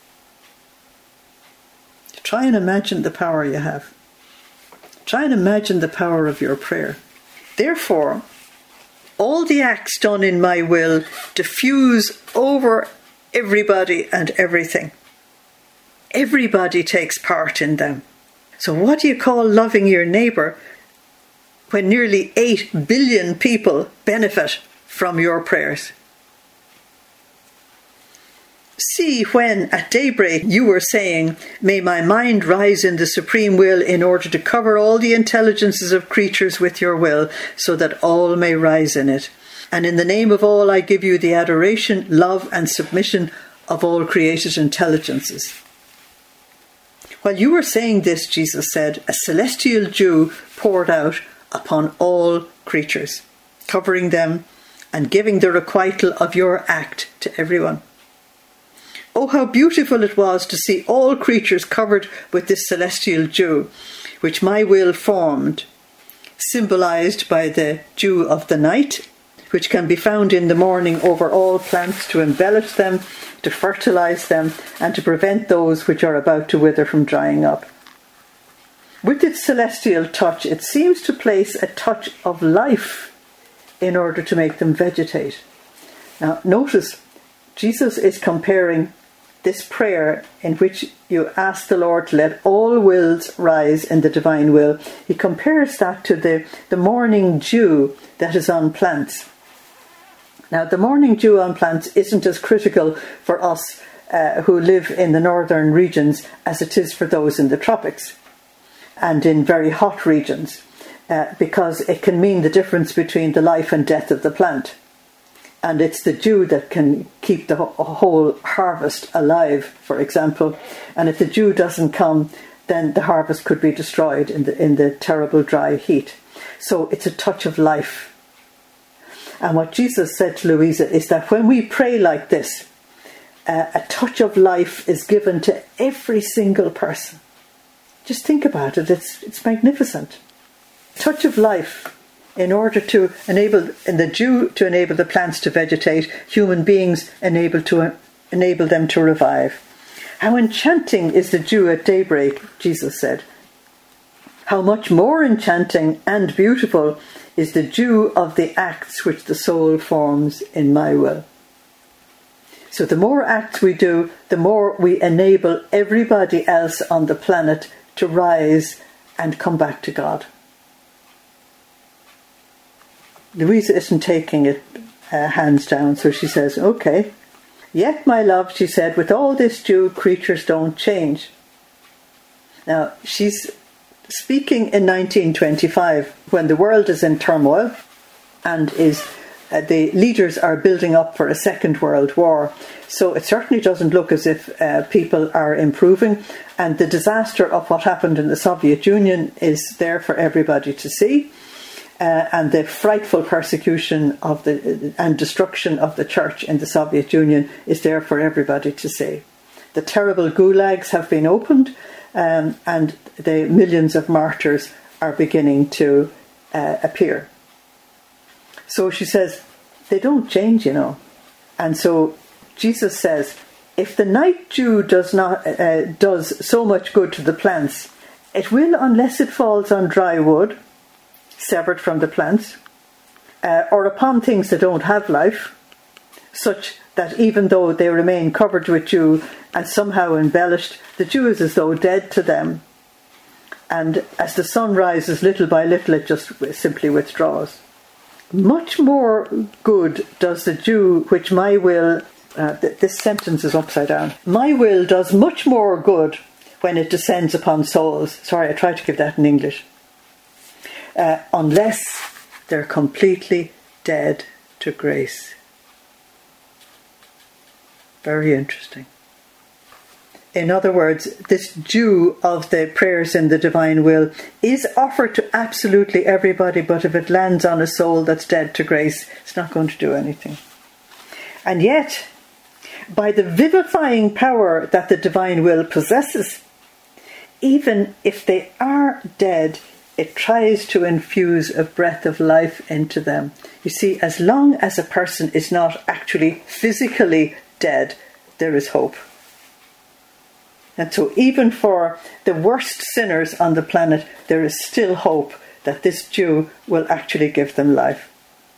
Try and imagine the power you have. Try and imagine the power of your prayer. Therefore, all the acts done in my will diffuse over everybody and everything. Everybody takes part in them. So what do you call loving your neighbour when nearly eight billion people benefit from your prayers? See when at daybreak you were saying, may my mind rise in the supreme will in order to cover all the intelligences of creatures with your will, so that all may rise in it. And in the name of all I give you the adoration, love and submission of all created intelligences. While you were saying this, Jesus said, a celestial dew poured out upon all creatures, covering them and giving the requital of your act to everyone. Oh, how beautiful it was to see all creatures covered with this celestial dew, which my will formed, symbolised by the dew of the night, which can be found in the morning over all plants to embellish them, to fertilise them, and to prevent those which are about to wither from drying up. With its celestial touch, it seems to place a touch of life in order to make them vegetate. Now, notice, Jesus is comparing this prayer in which you ask the Lord to let all wills rise in the divine will. He compares that to the, the morning dew that is on plants. Now, the morning dew on plants isn't as critical for us uh, who live in the northern regions as it is for those in the tropics and in very hot regions, uh, because it can mean the difference between the life and death of the plant. And it's the dew that can keep the whole harvest alive, for example. And if the dew doesn't come, then the harvest could be destroyed in the, in the terrible dry heat. So it's a touch of life. And what Jesus said to Louisa is that when we pray like this, uh, a touch of life is given to every single person. Just think about it. It's, it's magnificent. Touch of life. In order to enable, in the dew to enable the plants to vegetate, human beings enable to enable them to revive. How enchanting is the dew at daybreak, Jesus said. How much more enchanting and beautiful is the dew of the acts which the soul forms in my will. So the more acts we do, the more we enable everybody else on the planet to rise and come back to God. Louisa isn't taking it uh, hands down, so she says, okay. Yet, my love, she said, with all this dew, creatures don't change. Now, she's speaking in nineteen twenty-five, when the world is in turmoil and is uh, the leaders are building up for a second world war. So it certainly doesn't look as if uh, people are improving, and the disaster of what happened in the Soviet Union is there for everybody to see. Uh, and the frightful persecution of the and destruction of the church in the Soviet Union is there for everybody to see. The terrible gulags have been opened, um, and the millions of martyrs are beginning to uh, appear. So she says, they don't change, you know. And so Jesus says, if the night dew does not uh, does so much good to the plants, it will, unless it falls on dry wood, severed from the plants, uh, or upon things that don't have life, such that even though they remain covered with dew and somehow embellished, the dew is as though dead to them. And as the sun rises little by little, it just simply withdraws. Much more good does the dew which my will Uh, th- this sentence is upside down. My will does much more good when it descends upon souls. Sorry, I tried to give that in English. Uh, unless they're completely dead to grace. Very interesting. In other words, this due of the prayers in the divine will is offered to absolutely everybody, but if it lands on a soul that's dead to grace, it's not going to do anything. And yet, by the vivifying power that the divine will possesses, even if they are dead, it tries to infuse a breath of life into them. You see, as long as a person is not actually physically dead, there is hope. And so even for the worst sinners on the planet, there is still hope that this dew will actually give them life.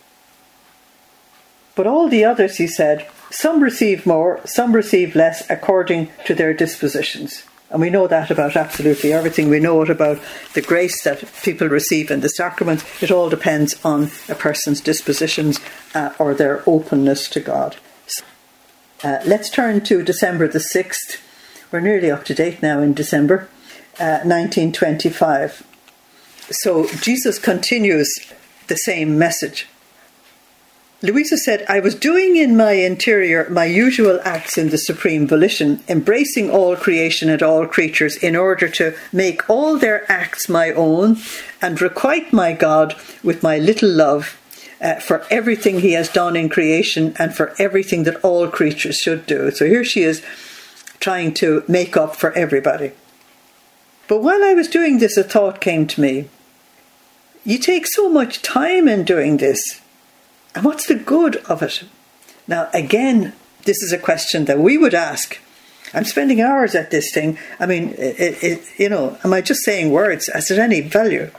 But all the others, he said, some receive more, some receive less, according to their dispositions. And we know that about absolutely everything. We know it about the grace that people receive in the sacraments. It all depends on a person's dispositions uh, or their openness to God. So, uh, let's turn to December the sixth. We're nearly up to date now in December, uh, nineteen twenty-five. So Jesus continues the same message. Louisa said, I was doing in my interior my usual acts in the supreme volition, embracing all creation and all creatures in order to make all their acts my own and requite my God with my little love uh, for everything he has done in creation and for everything that all creatures should do. So here she is trying to make up for everybody. But while I was doing this, a thought came to me. You take so much time in doing this. And what's the good of it? Now, again, this is a question that we would ask. I'm spending hours at this thing. I mean, it, it, you know, am I just saying words? Has it any value?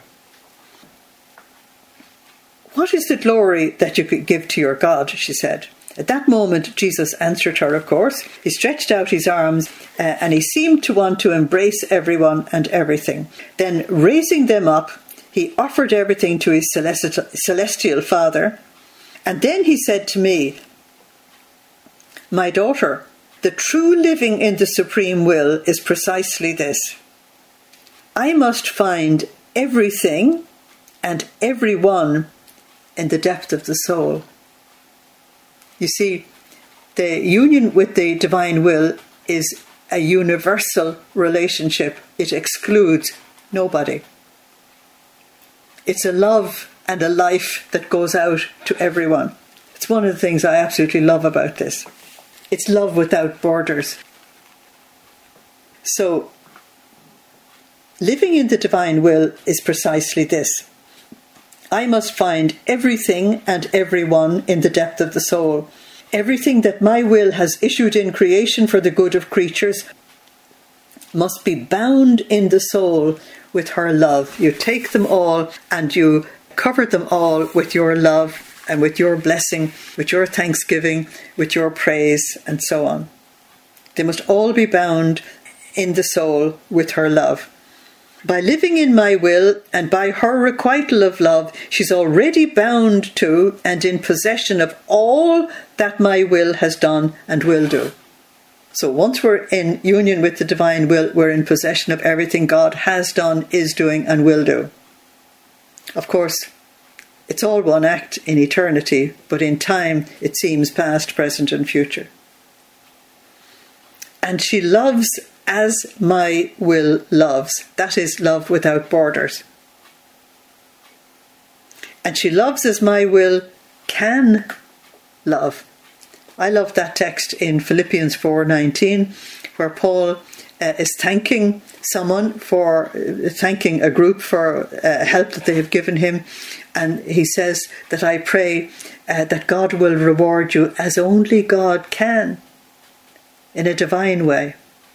What is the glory that you could give to your God? She said. At that moment, Jesus answered her, of course. He stretched out his arms uh, and he seemed to want to embrace everyone and everything. Then, raising them up, he offered everything to his celestial, celestial Father. And then he said to me, my daughter, the true living in the supreme will is precisely this. I must find everything and everyone in the depth of the soul. You see, the union with the divine will is a universal relationship. It excludes nobody. It's a love and a life that goes out to everyone. It's one of the things I absolutely love about this. It's love without borders. So, living in the divine will is precisely this. I must find everything and everyone in the depth of the soul. Everything that my will has issued in creation for the good of creatures must be bound in the soul with her love. You take them all and you cover them all with your love and with your blessing, with your thanksgiving, with your praise, and so on. They must all be bound in the soul with her love. By living in my will and by her requital of love, she's already bound to and in possession of all that my will has done and will do. So once we're in union with the divine will, we're in possession of everything God has done, is doing, and will do. Of course, it's all one act in eternity, but in time it seems past, present, and future. And she loves as my will loves. That is love without borders. And she loves as my will can love. I love that text in Philippians four nineteen, where Paul uh, is thanking someone for, uh, thanking a group for uh, help that they have given him. And he says that I pray uh, that God will reward you as only God can, in a divine way.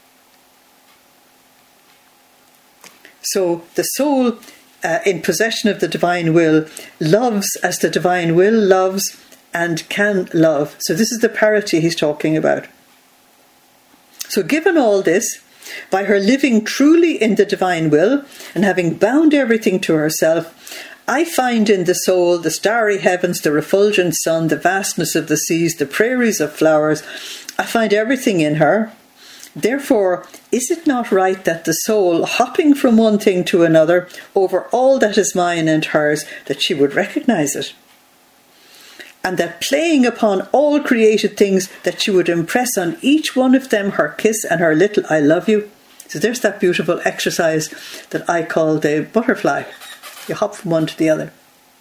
So the soul uh, in possession of the divine will loves as the divine will loves and can love. So this is the parity he's talking about. So given all this, By her living truly in the divine will and having bound everything to herself, I find in the soul the starry heavens, the refulgent sun, the vastness of the seas, the prairies of flowers. I find everything in her. Therefore, is it not right that the soul, hopping from one thing to another over all that is mine and hers, that she would recognize it? And that playing upon all created things, that she would impress on each one of them her kiss and her little I love you? So there's that beautiful exercise that I call the butterfly. You hop from one to the other.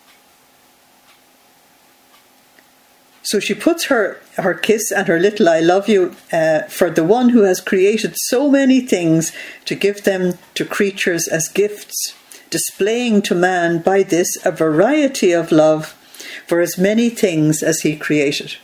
So she puts her, her kiss and her little I love you uh, for the one who has created so many things to give them to creatures as gifts, displaying to man by this a variety of love for as many things as he created.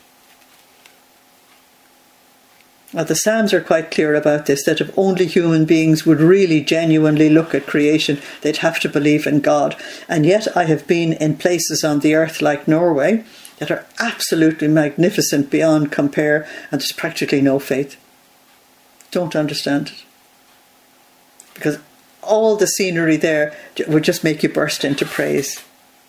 Now, the Psalms are quite clear about this, that if only human beings would really genuinely look at creation, they'd have to believe in God. And yet I have been in places on the earth like Norway that are absolutely magnificent beyond compare, and there's practically no faith. Don't understand it. Because all the scenery there would just make you burst into praise.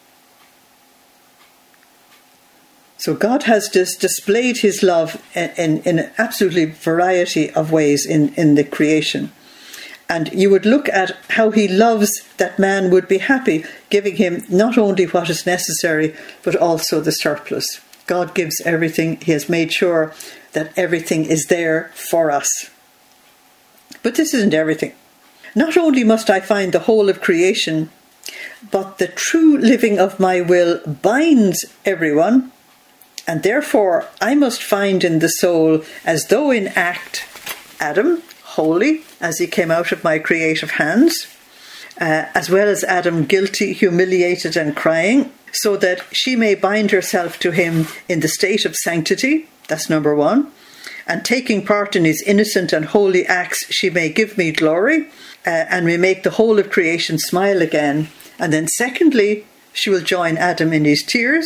So God has dis- displayed his love in, in, in an absolutely variety of ways in, in the creation. And you would look at how he loves that man would be happy, giving him not only what is necessary, but also the surplus. God gives everything. He has made sure that everything is there for us. But this isn't everything. Not only must I find the whole of creation, but the true living of my will binds everyone. And therefore I must find in the soul, as though in act, Adam, holy, as he came out of my creative hands, uh, as well as Adam, guilty, humiliated and crying, so that she may bind herself to him in the state of sanctity. That's number one. And taking part in his innocent and holy acts, she may give me glory, uh, and may make the whole of creation smile again. And then secondly, she will join Adam in his tears.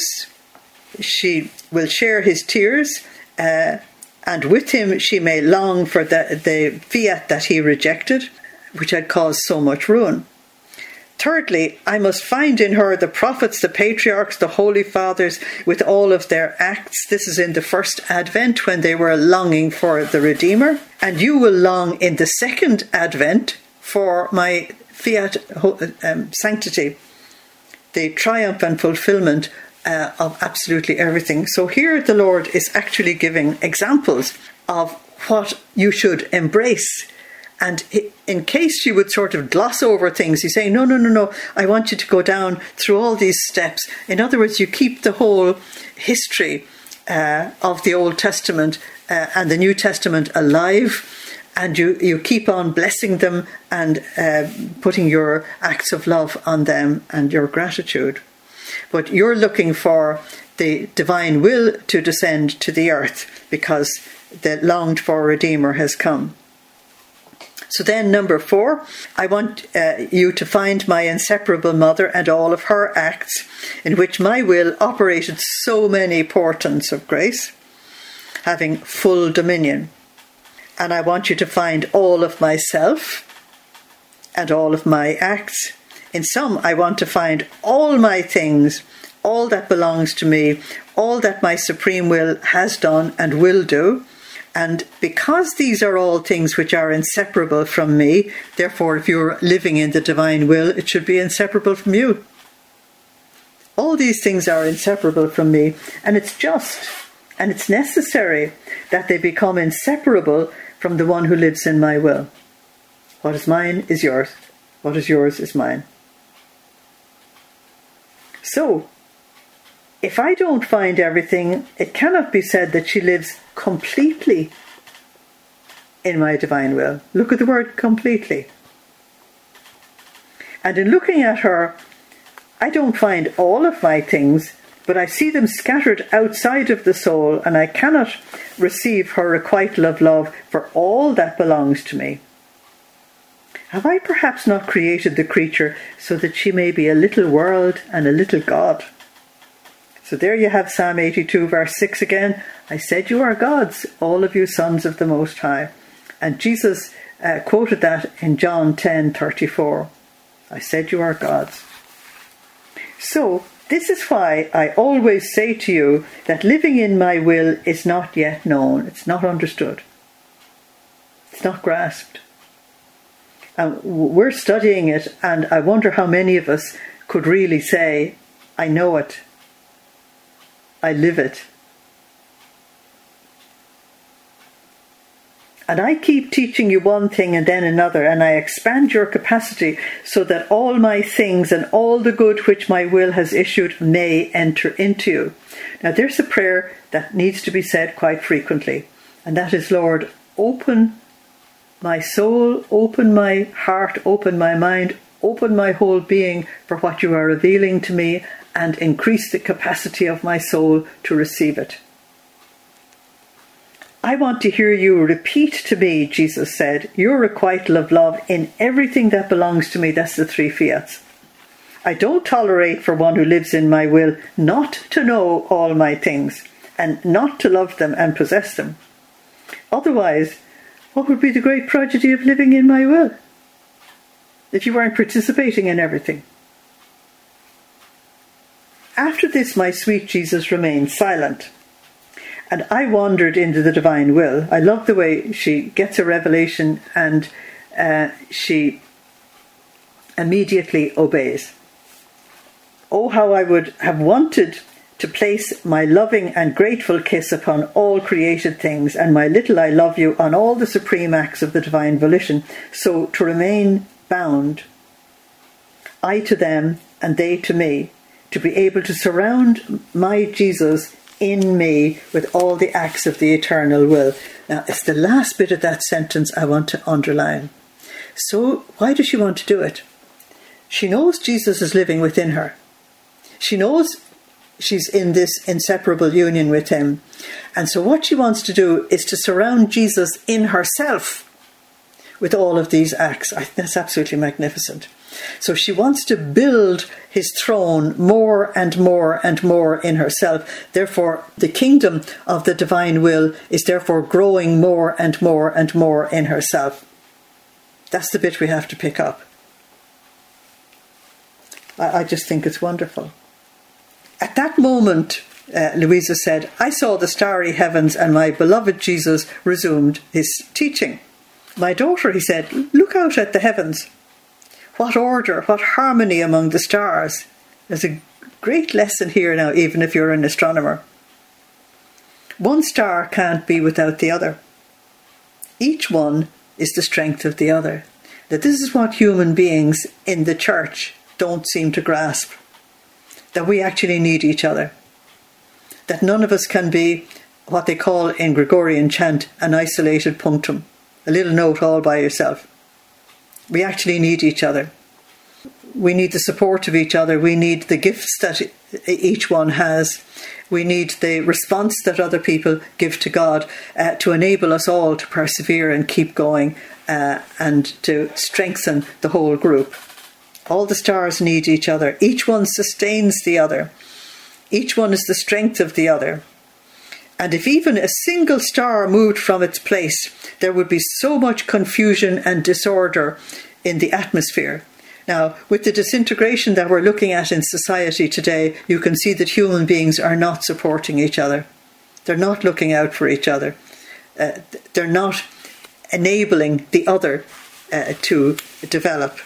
She will share his tears, uh, and with him she may long for the, the fiat that he rejected, which had caused so much ruin. Thirdly, I must find in her the prophets, the patriarchs, the holy fathers, with all of their acts. This is in the first advent when they were longing for the Redeemer. And you will long in the second advent for my fiat um, sanctity, the triumph and fulfillment Uh, of absolutely everything. So here the Lord is actually giving examples of what you should embrace. And in case you would sort of gloss over things, you say, no, no, no, no, I want you to go down through all these steps. In other words, you keep the whole history uh, of the Old Testament uh, and the New Testament alive, and you, you keep on blessing them and uh, putting your acts of love on them and your gratitude. But you're looking for the divine will to descend to the earth because the longed for Redeemer has come. So then number four, I want uh, you to find my inseparable mother and all of her acts in which my will operated so many portents of grace, having full dominion. And I want you to find all of myself and all of my acts. In some, I want to find all my things, all that belongs to me, all that my supreme will has done and will do. And because these are all things which are inseparable from me, therefore, if you're living in the divine will, it should be inseparable from you. All these things are inseparable from me, and it's just and it's necessary that they become inseparable from the one who lives in my will. What is mine is yours. What is yours is mine. So, if I don't find everything, it cannot be said that she lives completely in my divine will. Look at the word completely. And in looking at her, I don't find all of my things, but I see them scattered outside of the soul, and I cannot receive her requital of love for all that belongs to me. Have I perhaps not created the creature so that she may be a little world and a little God? So there you have Psalm eighty-two verse six again. I said you are gods, all of you sons of the Most High. And Jesus uh, quoted that in John ten thirty-four. I said you are gods. So, this is why I always say to you that living in my will is not yet known. It's not understood. It's not grasped. And we're studying it, and I wonder how many of us could really say, I know it. I live it. And I keep teaching you one thing and then another, and I expand your capacity so that all my things and all the good which my will has issued may enter into you. Now there's a prayer that needs to be said quite frequently, and that is, Lord, open my soul, open my heart, open my mind, open my whole being for what you are revealing to me, and increase the capacity of my soul to receive it. I want to hear you repeat to me, Jesus said, your requital of love in everything that belongs to me. That's the three fiats. I don't tolerate for one who lives in my will not to know all my things and not to love them and possess them. Otherwise, what would be the great prodigy of living in my will if you weren't participating in everything? After this, my sweet Jesus remained silent. And I wandered into the divine will. I love the way she gets a revelation and uh, she immediately obeys. Oh, how I would have wanted to place my loving and grateful kiss upon all created things, and my little I love you on all the supreme acts of the divine volition, so to remain bound, I to them and they to me, to be able to surround my Jesus in me with all the acts of the eternal will. Now, it's the last bit of that sentence I want to underline. So, why does she want to do it? She knows Jesus is living within her. She knows she's in this inseparable union with him. And so what she wants to do is to surround Jesus in herself with all of these acts. I think that's absolutely magnificent. So she wants to build his throne more and more and more in herself. Therefore, the kingdom of the divine will is therefore growing more and more and more in herself. That's the bit we have to pick up. I, I just think it's wonderful. At that moment, uh, Louisa said, I saw the starry heavens and my beloved Jesus resumed his teaching. My daughter, he said, look out at the heavens. What order, what harmony among the stars. There's a great lesson here now, even if you're an astronomer. One star can't be without the other. Each one is the strength of the other. That this is what human beings in the church don't seem to grasp. That we actually need each other. That none of us can be what they call in Gregorian chant an isolated punctum. A little note all by yourself. We actually need each other. We need the support of each other. We need the gifts that each one has. We need the response that other people give to God uh, to enable us all to persevere and keep going uh, and to strengthen the whole group. All the stars need each other. Each one sustains the other. Each one is the strength of the other. And if even a single star moved from its place, there would be so much confusion and disorder in the atmosphere. Now, with the disintegration that we're looking at in society today, you can see that human beings are not supporting each other. They're not looking out for each other. Uh, they're not enabling the other uh, to develop.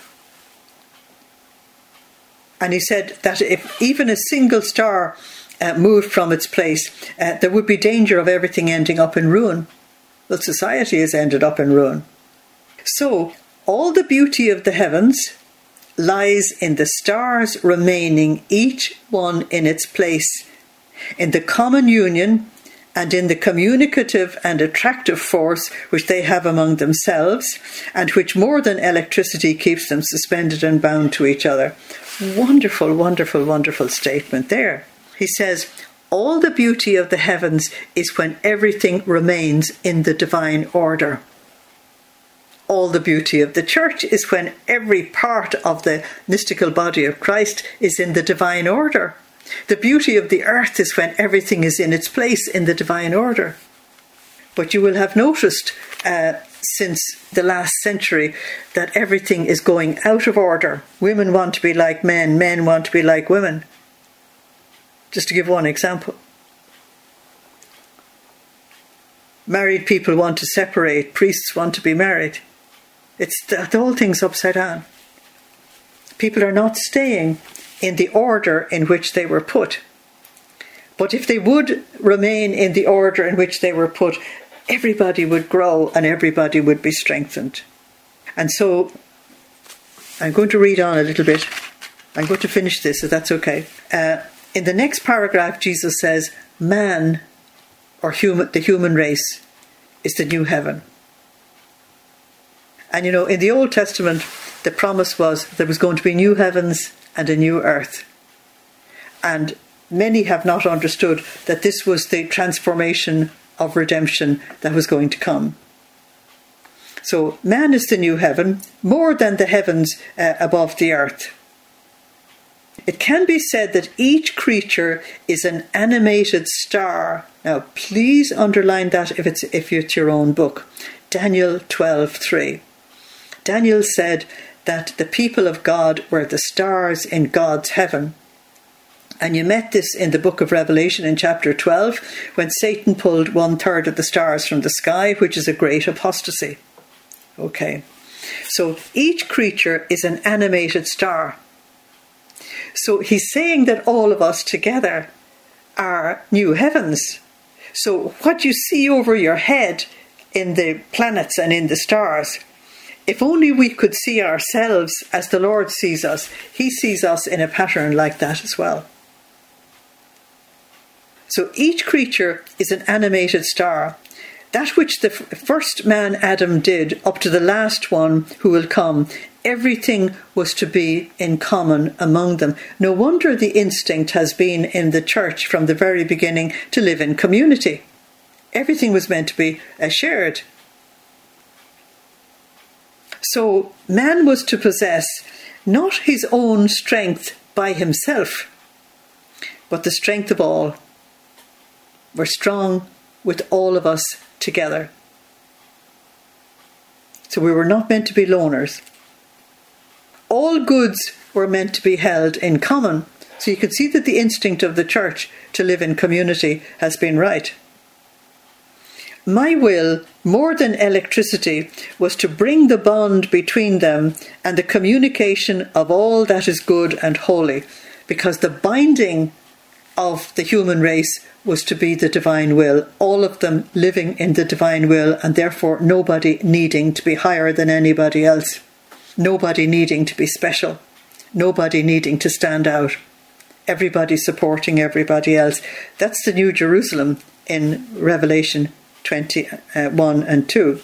And he said that if even a single star Uh, moved from its place, uh, there would be danger of everything ending up in ruin. Well, society has ended up in ruin. So, all the beauty of the heavens lies in the stars remaining, each one in its place, in the common union and in the communicative and attractive force which they have among themselves, and which more than electricity keeps them suspended and bound to each other. Wonderful, wonderful, wonderful statement there. He says, all the beauty of the heavens is when everything remains in the divine order. All the beauty of the church is when every part of the mystical body of Christ is in the divine order. The beauty of the earth is when everything is in its place in the divine order. But you will have noticed uh, since the last century that everything is going out of order. Women want to be like men, men want to be like women. Just to give one example. Married people want to separate, priests want to be married. It's the, the whole thing's upside down. People are not staying in the order in which they were put. But if they would remain in the order in which they were put, everybody would grow and everybody would be strengthened. And so, I'm going to read on a little bit. I'm going to finish this, if that's okay. Uh, in the next paragraph, Jesus says, man, or human, the human race, is the new heaven. And you know, in the Old Testament, the promise was there was going to be new heavens and a new earth. And many have not understood that this was the transformation of redemption that was going to come. So man is the new heaven, more than the heavens uh, above the earth. It can be said that each creature is an animated star. Now, please underline that if it's if it's your own book. Daniel twelve three. Daniel said that the people of God were the stars in God's heaven. And you met this in the book of Revelation in chapter twelve, when Satan pulled one third of the stars from the sky, which is a great apostasy. Okay. So each creature is an animated star. So he's saying that all of us together are new heavens. So what you see over your head in the planets and in the stars, if only we could see ourselves as the Lord sees us, he sees us in a pattern like that as well. So each creature is an animated star. That which the first man Adam did up to the last one who will come, everything was to be in common among them. No wonder the instinct has been in the church from the very beginning to live in community. Everything was meant to be uh, shared. So man was to possess not his own strength by himself, but the strength of all. We're strong with all of us together. So we were not meant to be loners. All goods were meant to be held in common. So you can see that the instinct of the church to live in community has been right. My will, more than electricity, was to bring the bond between them and the communication of all that is good and holy, because the binding of the human race was to be the divine will, all of them living in the divine will, and therefore nobody needing to be higher than anybody else, nobody needing to be special, nobody needing to stand out, everybody supporting everybody else. That's the New Jerusalem in Revelation twenty-one and two.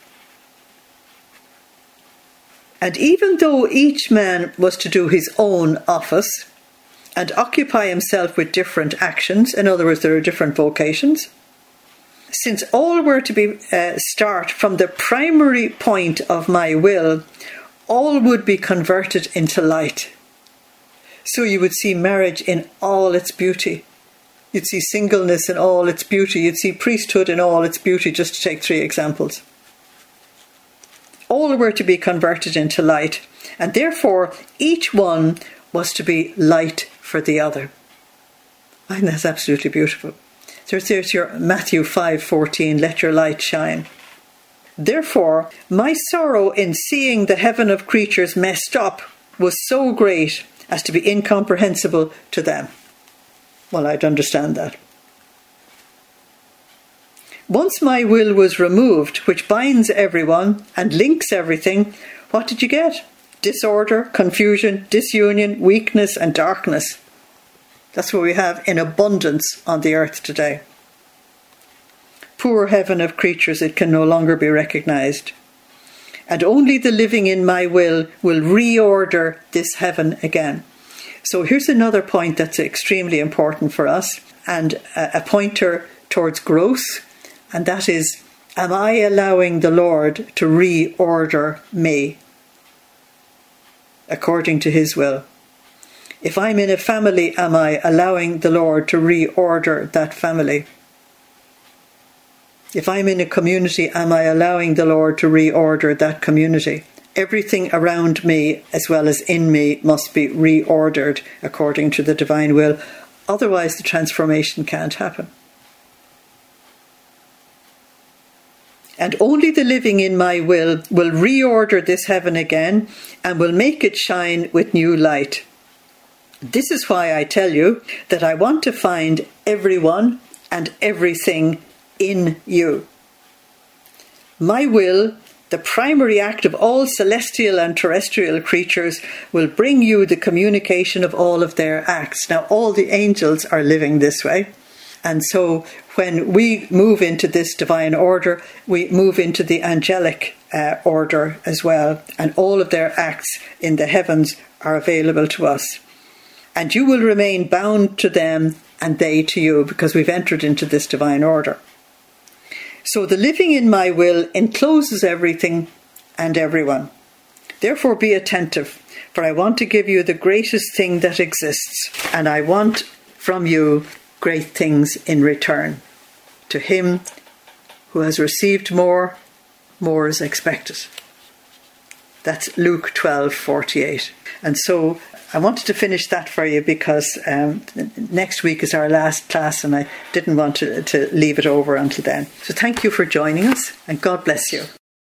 And even though each man was to do his own office and occupy himself with different actions, in other words, there are different vocations, since all were to be uh, start from the primary point of my will, all would be converted into light. So you would see marriage in all its beauty. You'd see singleness in all its beauty. You'd see priesthood in all its beauty, just to take three examples. All were to be converted into light, and therefore each one was to be light for the other. I think that's absolutely beautiful. So there's your Matthew five fourteen, let your light shine. Therefore, my sorrow in seeing the heaven of creatures messed up was so great as to be incomprehensible to them. Well, I'd understand that. Once my will was removed, which binds everyone and links everything, what did you get? Disorder, confusion, disunion, weakness and darkness. That's what we have in abundance on the earth today. Poor heaven of creatures, it can no longer be recognised. And only the living in my will will reorder this heaven again. So here's another point that's extremely important for us, and a pointer towards growth, and that is, am I allowing the Lord to reorder me according to his will? If I'm in a family, am I allowing the Lord to reorder that family? If I'm in a community, am I allowing the Lord to reorder that community? Everything around me as well as in me must be reordered according to the divine will. Otherwise, the transformation can't happen. And only the living in my will will reorder this heaven again and will make it shine with new light. This is why I tell you that I want to find everyone and everything in you. My will, the primary act of all celestial and terrestrial creatures, will bring you the communication of all of their acts. Now, all the angels are living this way. And so when we move into this divine order, we move into the angelic uh, order as well. And all of their acts in the heavens are available to us. And you will remain bound to them and they to you, because we've entered into this divine order. So the living in my will encloses everything and everyone. Therefore be attentive, for I want to give you the greatest thing that exists, and I want from you great things in return. To him who has received more, more is expected. That's Luke twelve forty-eight. And so I wanted to finish that for you because um, next week is our last class and I didn't want to, to leave it over until then. So thank you for joining us and God bless you.